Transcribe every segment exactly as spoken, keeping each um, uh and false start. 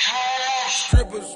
Strippers.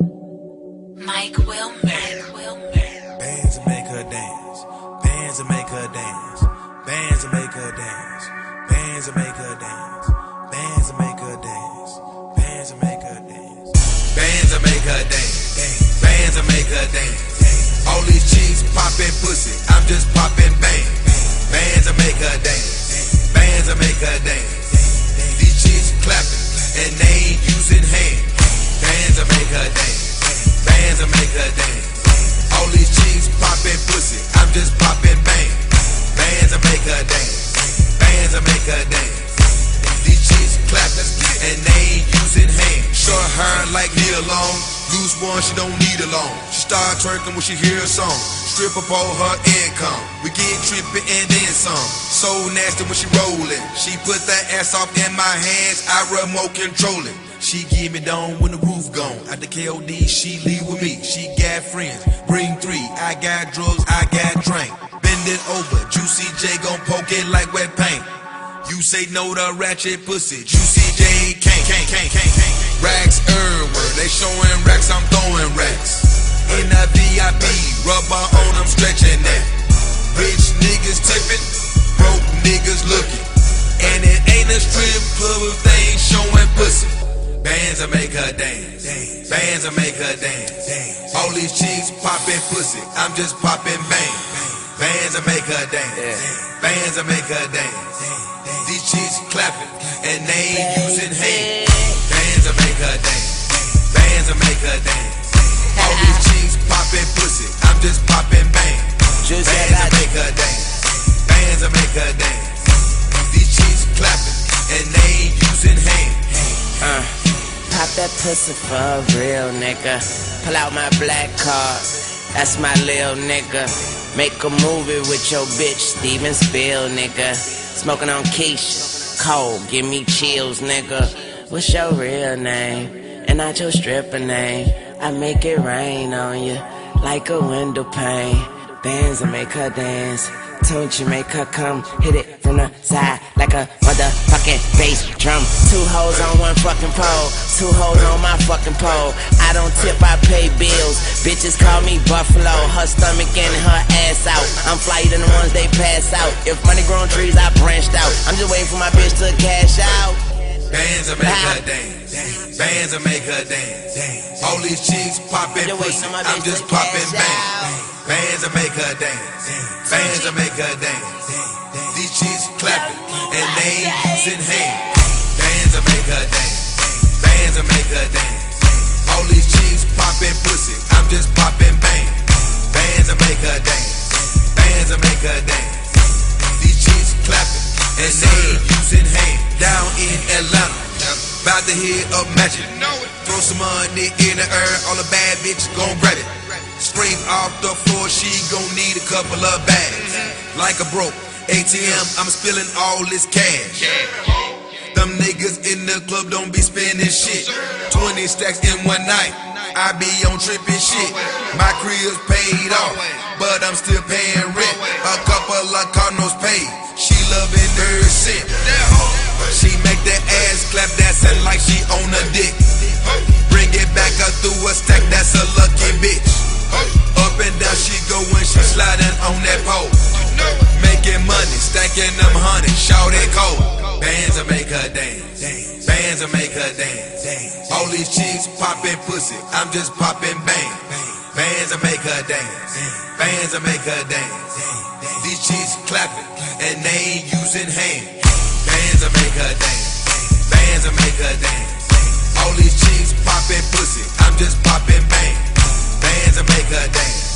Mike Wilmer. Wilmer. Bands that make her dance. Bands that make her dance. Bands that make her dance. Bands that make her dance. Bands that make her dance. Bands that make her dance. Bands that make her dance. Bands that make her dance. All these chicks poppin' pussy, I'm just poppin' bang. Bands that make her dance. Bands that make her dance. These chicks clappin' and they ain't using hands. Bands that make her dance. Bands that make her dance. All these chicks poppin' pussy, I'm just poppin' bang. Bands that make her dance. Bands that make her dance. These chicks clappin' and they ain't using hands. Short hair like Neil Long. Loose one, she don't need a loan. She start twerking when she hear a song. Strip up all her income. We get trippin' and then some. So nasty when she rollin'. She put that ass off in my hands, I remote control it. She give me down when the roof gone. At the K O D, she leave with me. She got friends, bring three. I got drugs, I got drink. Bend it over, Juicy J gon' poke it like wet paint. You say no to ratchet pussy, Juicy J can't, can't, can't, can't, can't. Racks everywhere, they showing racks, I'm throwing racks. In the V I P, rubber on, I'm stretching that. Rich niggas tipping, broke niggas looking. And it ain't a strip club if they ain't showing pussy. Bands that make her dance. Bands that make her dance. All these chicks poppin' pussy, I'm just poppin' bang. Bands that make her dance. Bands that make her dance. These chicks clappin' and they ain't using hands. Bands that make her dance. Bands that make her dance. All these chicks poppin' pussy, I'm just poppin' bang. Bands that make her dance. Bands that make her dance. These chicks clappin' and they ain't using hands. Uh, pop that pussy for a real nigga. Pull out my black card, that's my lil nigga. Make a movie with your bitch, Steven Spiel, nigga. Smoking on Keisha, cold, give me chills, nigga. What's your real name? And not your stripper name. I make it rain on you like a window pane. Bands that make her dance. Don't you make her come, hit it from the side like a motherfucking bass drum. Two hoes on one fucking pole, two hoes on my fucking pole. I don't tip, I pay bills. Bitches call me Buffalo, her stomach and her ass out. I'm flyer than the ones they pass out. If money grown trees, I branched out. I'm just waiting for my bitch to cash out. Bands that make her dance. Bands that make her dance. All these chicks poppin' pussy, I'm just poppin' bang. Bands that make her dance. Bands that make her dance. These chicks clappin' and they ain't using hands. Bands that make her dance. Bands that make her dance. All these chicks poppin' pussy, I'm just poppin' bang. Bands that make her dance. Bands that make her dance. These chicks clappin' and they ain't using hands. Down in Atlanta, bout to hit up Magic. Throw some money in the air, all the bad bitches gon' grab it. Scream off the floor, she gon' need a couple of bags. Like a broke A T M, I'm spilling all this cash. Them niggas in the club don't be spending shit. Twenty stacks in one night, I be on trippin' shit. My crib's paid off, but I'm still paying rent. A couple of condos paid, she loving her shit. She make that ass clap, dancing like she on a dick. Bring it back up through a stack, that's a lucky bitch. Up and down she go when she sliding on that pole. Making money, stacking them honey, shout it cold. Bands that make her dance. Bands that make her dance. All these chicks poppin' pussy, I'm just poppin' bang. Bands that make her dance. Bands that make her dance. These chicks clappin' and they ain't using hands. Bands that make her dance. Bands that make her dance. All these chicks poppin' pussy, I'm just poppin' bang. Bands that make her dance.